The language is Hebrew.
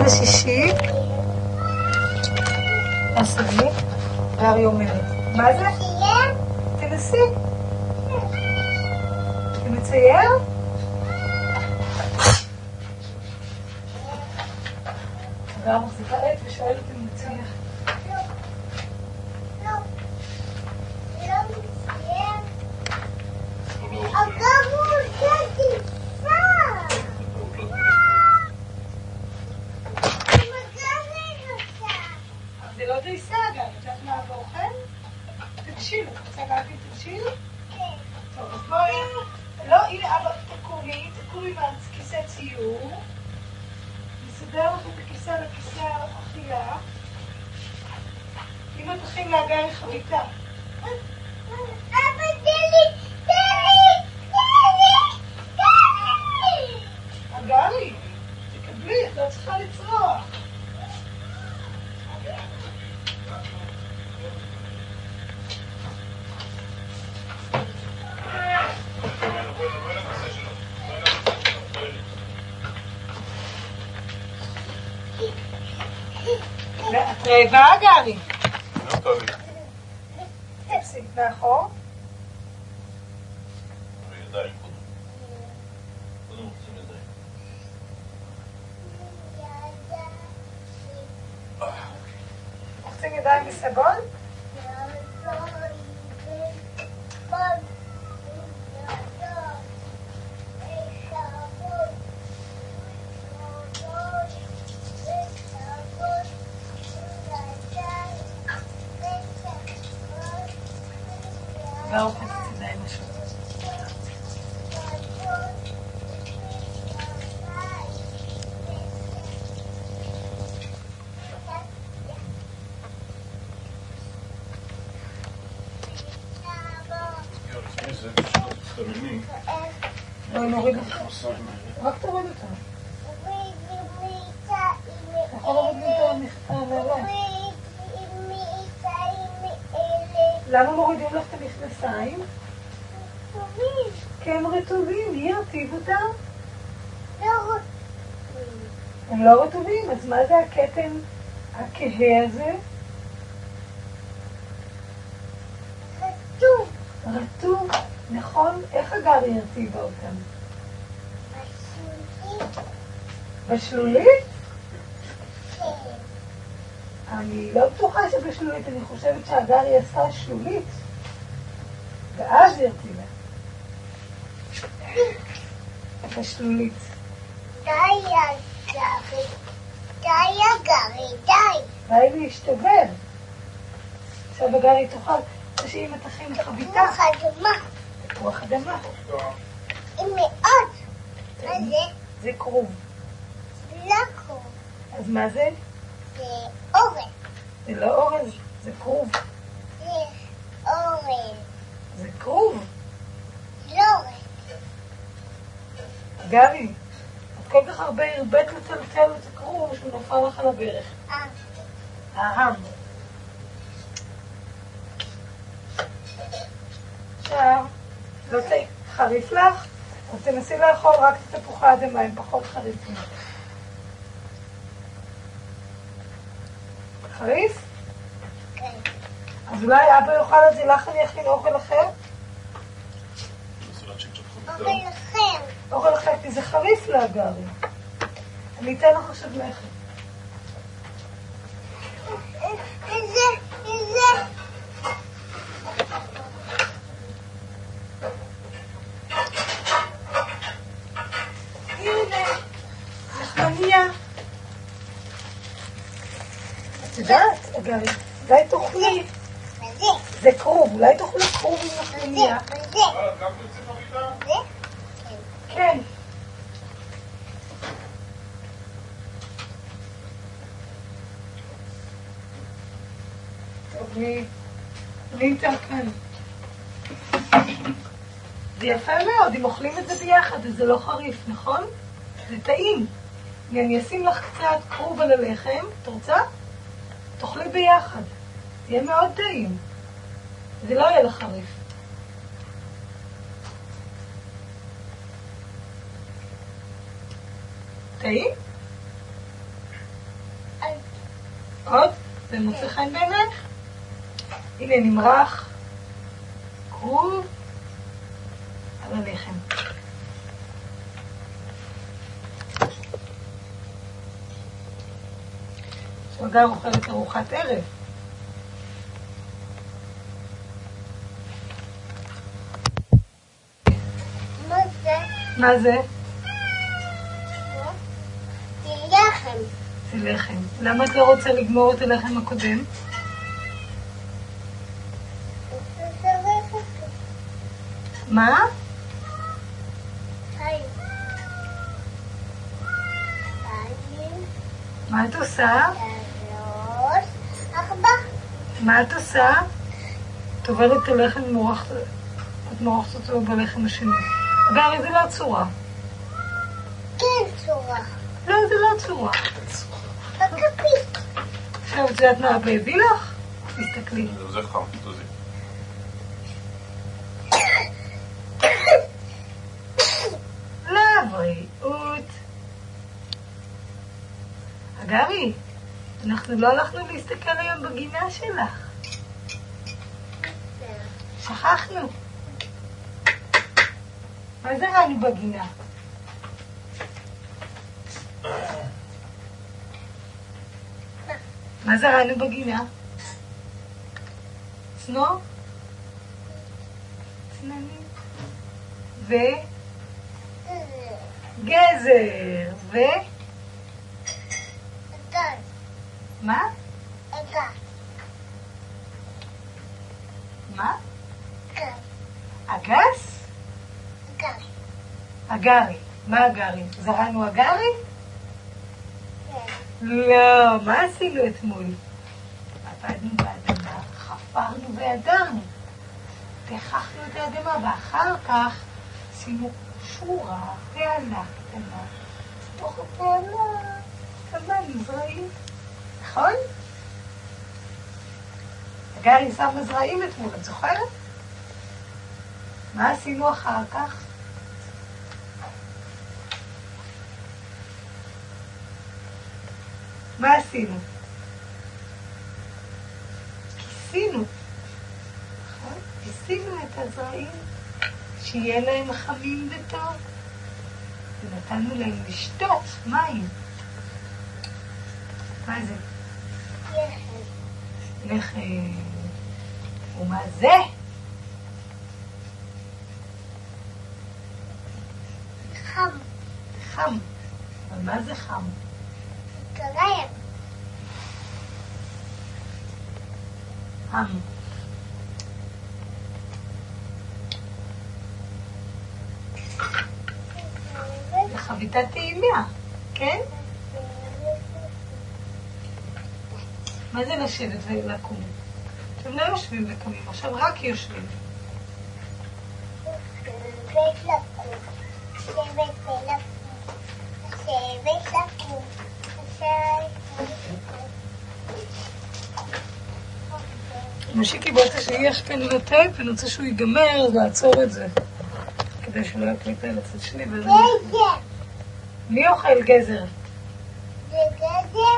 בשישי. עשי. גרי אומרת. מה זה? תנסי. אתה מצייר? גר מחזיקה עט ושואלת אם מצייר. זה לא דריסה אגב, את יודעת מה אבא אוכל? תבשיל, את רוצה להגיד תבשיל? כן. טוב, אז בואי... לא, הנה אבא, תקומי מהכיסא ציור. נסדר לך את הכיסא לכיסא האכילה. אם את תכין לאגרי חביתה. אבא, תלי! אגרי, תקבלי, את לא צריכה לצרוח. את רעבה, גרי? לא טוב לי. תפסיק מאחור. ידיים קודם. קודם רוצים ידיים. רוצים ידיים בסגול? לא אוכלת את ידיים משהו. בואי נוריד אותה. רק תוריד אותה. אתה יכול להוריד לי את המעלה. למה מורידים לך את המכנסיים? רטובים. כן, רטובים. מי ירטיב אותם? לא רטובים. הם לא רטובים, אז מה זה הכתם הכהה הזה? רטוב. רטוב, נכון? איך הגרי ירטיבה אותם? בשלולית. בשלולית? כן. אני לא בטוחה שבשלולית, אני חושבת שהגרי עשתה שלולית. ואז ירטיבה. בשלולית. די הגרי. די הגרי, די. די להשתובל. עכשיו הגרי תאכל, שאם תכין חביתה. תפוח אדמה. תפוח אדמה. עם מאוד. מה זה? זה קרוב. לא קרוב. אז מה זה? זה אורז. זה לא אורז, זה קרוב. זה אורז. זה קרוב. לא אורז. גבי, את כל כך הרבה הרבית לטלטל את הקרוב שהוא נופל לך על הברך. אהם. עכשיו, לא חריף לך? אז תנסי לאכול רק את תפוחי האדמה, הם פחות חריפים. חריף? כן. אז אולי אבא יאכל את זה, לך אני אכין אוכל אחר? אוכל אחר. אוכל אחר, כי זה חריף לאגרי. אני אתן לך עכשיו לחם. איזה. הנה, לחמניה. את יודעת, אגרי, אולי תאכלי. מה זה? זה קרוב, אולי תאכלי קרוב עם לחמניה. מה זה? גם תוציא חביתה? זה? כן. טוב, אני איתה כאן. זה יפה מאוד, אם אוכלים את זה ביחד, וזה לא חריף, נכון? זה טעים. אני אשים לך קצת קרוב על הלחם, את רוצה? תאכלי ביחד. זה יהיה מאוד טעים. זה לא יהיה לך חריף. טעים? עוד? זה מוצא חן בעינייך? הנה נמרח. כרוב. על הלחם. שגר אוכלת ארוחת ערב. מה זה? מה זה? זה לחם. זה לחם. למה את לא רוצה לגמור את הלחם הקודם? מה? מה את עושה? 3, 4. מה את עושה? את עוברת את הלחם את מורחת אותו בלחם השני. אגב, זה לא צורה. כן, צורה. לא, זה לא צורה. בכפית. עכשיו את יודעת מה אבא הביא לך? תסתכלי. זה חם, תוזי. לבריאות. אגבי, אנחנו לא הלכנו להסתכל היום בגינה שלך. שכחנו. מה זה ראינו בגינה? מה זה ראינו בגינה? צנור? צננים? גזר. אגן. מה? אגן. מה? אגן. אגס? אגן. אגרי. מה אגרי? זרענו אגרי? כן. לא, מה עשינו אתמול? עבדנו באדמה, חפרנו והדרנו. תכחנו את האדמה, ואחר כך עשינו שורה, תעלה קטנה. תוך התעלה, קבלנו זרעים. נכון? אגרי שמה זרעים אתמול, את זוכרת? מה עשינו אחר כך? מה עשינו? כיסינו. נכון? כיסינו את הזרעים, שיהיה להם חמים וטוב. ונתנו להם לשתות מים. מה זה? לחם. לחם. ומה זה? חם. חם. אבל מה זה חם? קריים. חם. זה חביתת טעימה, כן? מה זה לשבת ולקום? אתם לא יושבים וקמים, עכשיו רק יושבים. שבת לקום. שבת לקום. שבת לקום. משיקי באת שיש כאן לטייפ, ואני רוצה שהוא ייגמר, אז לעצור את זה. כדי שלא יקליט על הצד שלי. גזר. מי אוכל גזר? זה גזר.